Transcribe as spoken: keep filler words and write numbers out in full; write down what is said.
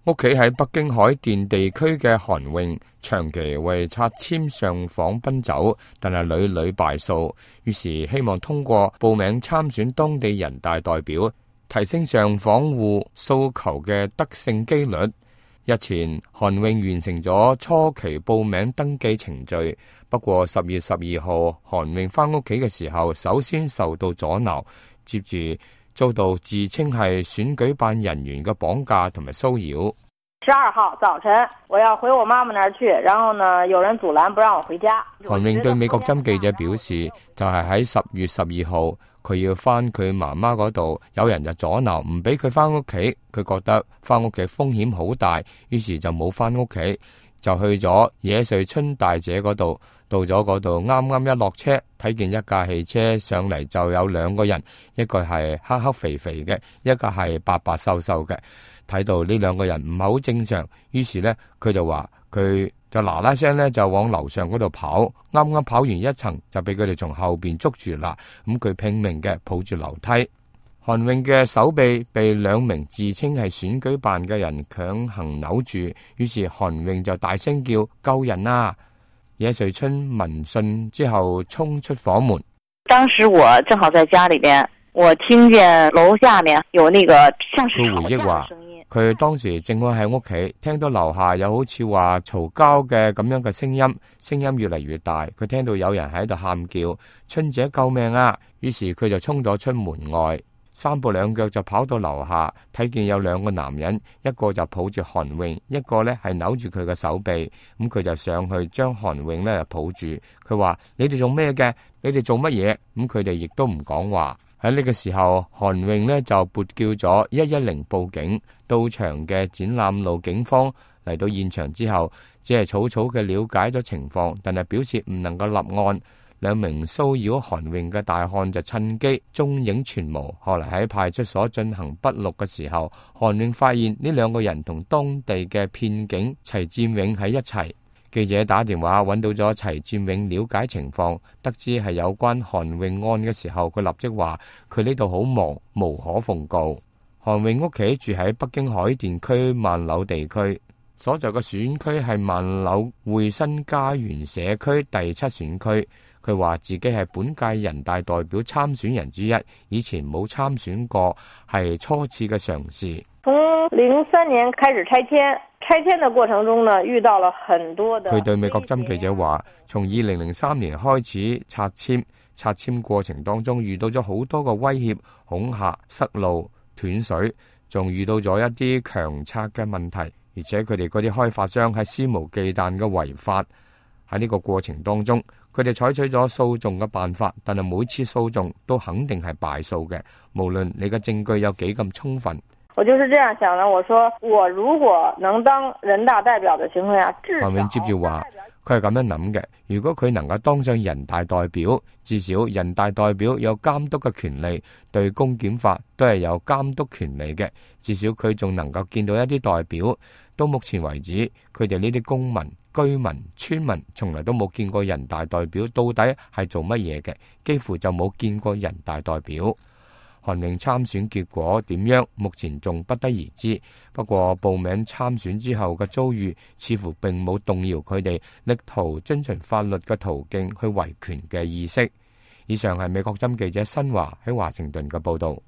屋企喺北京海淀地區嘅韓泳，長期為拆遷上訪奔走，但係屢屢敗訴，於是希望通過報名參選當地人大代表，提升上訪戶訴求嘅得勝機率。日前，韓泳完成咗初期報名登記程序，不過十月十二號韓泳返屋企嘅時候，首先受到阻撓，接住遭到自稱係選舉辦人員嘅綁架同埋騷擾。 十二號早晨，我要回我媽媽那兒去，然後呢，有人阻攔不讓我回家。 韓泳對美國針記者表示，就係喺十月十二號，佢要翻佢媽媽嗰度，有人就阻撓，唔俾佢翻屋企。佢覺得翻屋企風險好大，於是就冇翻屋企，就去咗野瑞春大姐嗰度。到咗嗰度，啱啱一落車，睇見一架汽車上嚟，就有兩個人，一個係黑黑肥肥嘅，一個係白白瘦瘦嘅。睇到呢兩個人唔係好正常，於是呢，佢就話佢就嗱嗱聲呢，就往樓上嗰度跑，啱啱跑完一層就俾佢哋從後邊捉住啦。咁佢拼命嘅抱住樓梯，韓泳嘅手臂被兩名自稱係選舉辦嘅人強行扭住，於是韓泳就大聲叫救人啊！野瑞春聞訊之後衝出房門， 當時我正好在家裏邊，我聽見樓下面有那個像是吵架的聲音。 佢當時正好喺屋企，聽到樓下有好似話嘈交嘅咁樣嘅聲音，聲音越嚟越大。佢聽到有人喺度喊叫，春姐救命啊！於是佢就衝咗出門外。三步兩腳就跑到樓下，睇見有兩個男人，一個就抱住韓泳，一個呢係扭住佢嘅手臂。咁佢就上去將韓泳呢抱住。佢話：你哋做咩嘅？你哋做乜嘢？咁佢哋亦都唔講話。喺呢個時候，韓泳呢就撥叫咗一一零報警。到場嘅展覽路警方嚟到現場之後，只係草草嘅了解咗情況，但係表示唔能夠立案。兩名騷擾韓泳嘅大漢就趁機蹤影全無。後來喺派出所進行筆錄嘅時候，韓泳發現呢兩個人同當地嘅騙警齊占永喺一齊。記者打電話揾到咗齊占永了解情況，得知係有關韓泳案嘅時候，佢立即話佢呢度好忙，無可奉告。韓泳屋企住喺北京海淀區萬柳地區，所在嘅選區係萬柳匯新家園社區第七選區。佢話自己係本屆人大代表參選人之一，以前冇參選過，係初次嘅嘗試。 從零三年開始拆遷，拆遷的過程中呢，遇到了很多的。 佢對美國針記者話，從二零零三年開始拆遷，拆遷過程當中遇到咗好多個威脅、恐嚇、塞路、斷水，仲遇到咗一啲強拆嘅問題，而且佢哋嗰啲開發商係肆無忌憚嘅違法。喺呢個過程當中，佢哋採取咗訴訟嘅辦法，但係每次訴訟都肯定係敗訴嘅，無論你嘅證據有幾咁充分。 我就是這樣想的，我說我如果能當人大代表的情況下，至少韓泳接住話，佢係咁樣諗嘅，如果佢能夠當上人大代表，至少人大代表有監督嘅權利，對公檢法都係有監督權利嘅，至少佢仲能夠見到一啲代表。到目前為止，佢哋呢啲公民、居民、村民從來都冇見過人大代表到底係做乜嘢嘅，幾乎就冇見過人大代表。韓泳參選結果點樣，目前仲不得而知。不過報名參選之後嘅遭遇，似乎並冇動搖佢哋力圖遵循法律嘅途徑去維權嘅意識。以上係美國針記者新華喺華盛頓嘅報道。